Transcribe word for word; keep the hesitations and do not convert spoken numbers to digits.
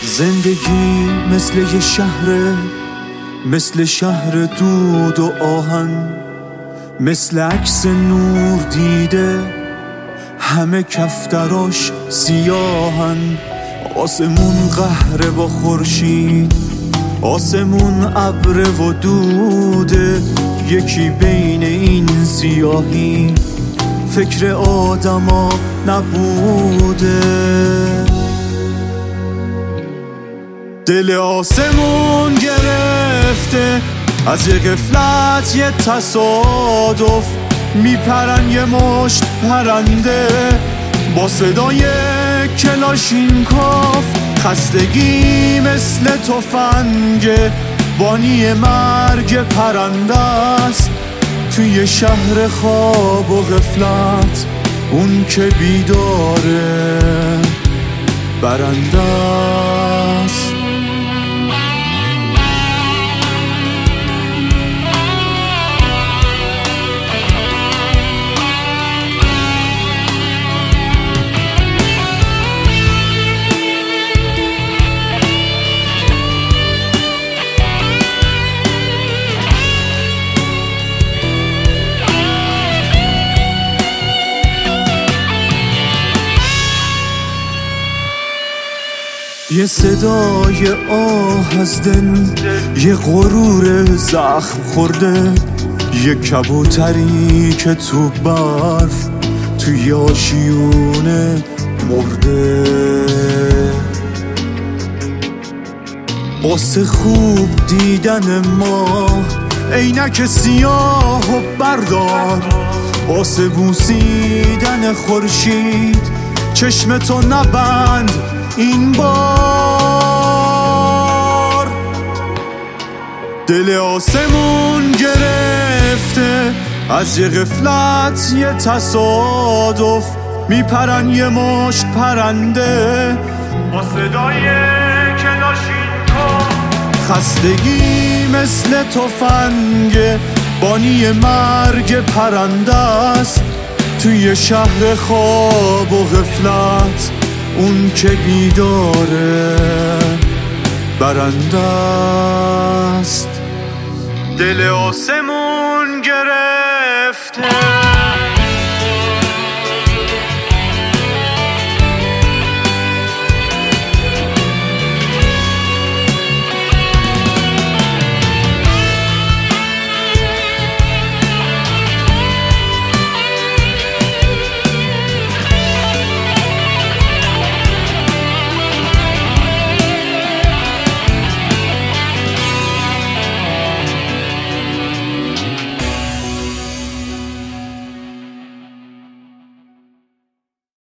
زندگی مثل یه شهره، مثل شهر دود و آهن، مثل عکس نور دیده همه کفتراش سیاهن. آسمون قهره با خورشید، آسمون ابر و دوده، یکی بین این سیاهی فکر آدما نبوده. دل آسمون گرفته از یه غفلت، یه تصادف، میپرن یه مشت پرنده با صدای کلاشینکوف. خستگی مثل تفنگ بانی مرگ پرنده است توی شهر خواب و غفلت. اون که بیداره برنده است. یه صدای آه از دل، یه غرور زخم خورده، یه کبوتری که تو برف توی آشیونه مرده. واسه خوب دیدن ما عینک سیاه و بردار، واسه بوسیدن خورشید چشمتو نبند این بار. دل آسمون گرفته از یه غفلت، یه تصادف، میپرن یه مشت پرنده با صدای کلاشینکوف. خستگی مثل تفنگ بانی مرگ پرنده است توی شهر خواب و غفلت. اون که بیداره برنده است. دل آسمون